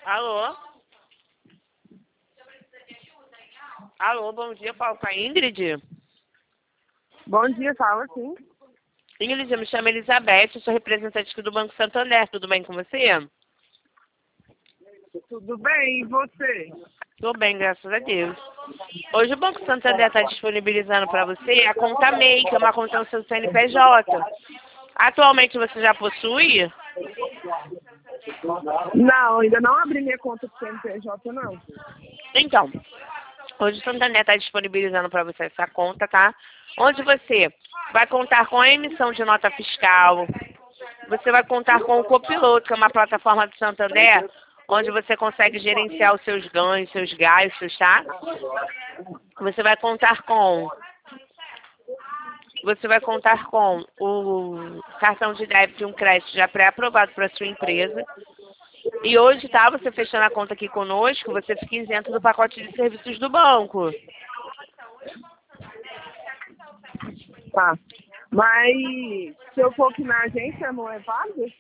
Alô? Alô, bom dia, falo com a Ingrid. Bom dia, fala sim. Ingrid, eu me chamo Elizabeth, eu sou representante aqui do Banco Santander, tudo bem com você? Tudo bem, e você? Tô bem, graças a Deus. Hoje o Banco Santander está disponibilizando para você a conta MEI, que é uma conta no seu CNPJ. Atualmente você já possui? Não, ainda não abri minha conta do CNPJ, não. Então, hoje o Santander está disponibilizando para você essa conta, tá? Onde você vai contar com a emissão de nota fiscal, você vai contar com o Copiloto, que é uma plataforma do Santander, onde você consegue gerenciar os seus ganhos, seus gastos, tá? Você vai contar com o cartão de débito e um crédito já pré-aprovado para sua empresa. E hoje, tá, você fechando a conta aqui conosco, você fica isento do pacote de serviços do banco. Tá. Mas se eu for aqui na agência, não é válido?